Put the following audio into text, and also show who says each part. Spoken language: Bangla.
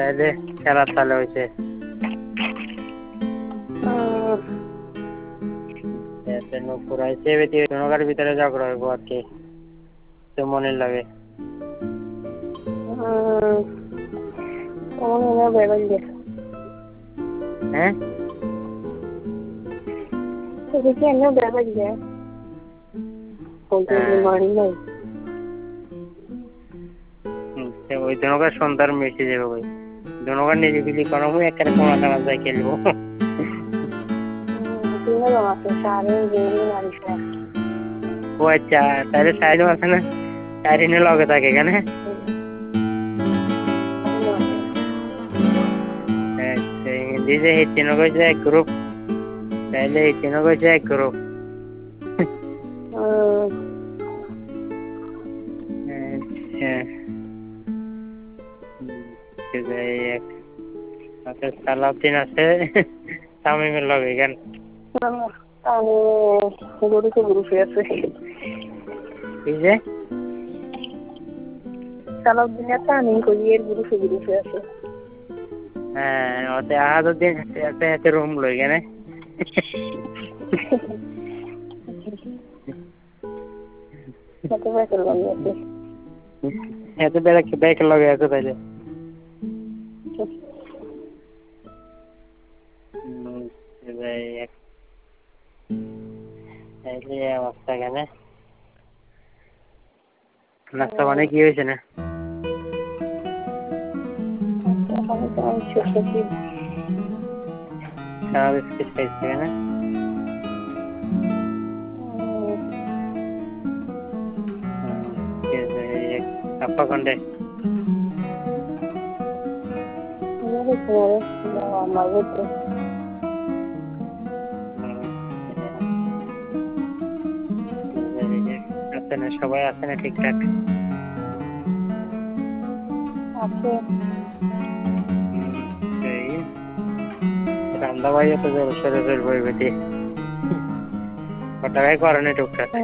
Speaker 1: তাহলে খেলা চালু হয়েছে। নুপুর হয়েছে নৌকার ভিতরে ঝগড়া হইব আর কি, তো মনে লাগে। হ্যাঁ ওই জনকার সন্তান মিশে যাবে ভাই, জনকার নিরিবিলি করা মুই একটা কোনা কানা যায় খেলবো। ও আচ্ছা, তাহলে সাইডও আছে না, সাইডিনে লগে থাকে এখানে। হিন্দি যে হিচিনো কইছে এক গ্রুপ, তাহলে হিচিনো কইছে এক গ্রুপ। আচ্ছা সালাউদ্দিন আছে তামিমের লগে কেন? এই যে
Speaker 2: সালাউদ্দিনের তামিম কইয়ের গ্রুপে আছে।
Speaker 1: হ্যাঁ ওতে আহাদুদ্দিন এতে রুম লই কেনে। এত ব্যাক লগে আছে তাইলে। তাইলে অবস্থা কেন? নাস্তা মানে কি হয়েছে না? সারা বিস্কিট খাইছে কেন? আপা কন্ডে আছে না, সবাই আছে না ঠিকঠাক? রান্না ভাই তো জোর সরে বই বেটি ওটাই করে না টুকটাক।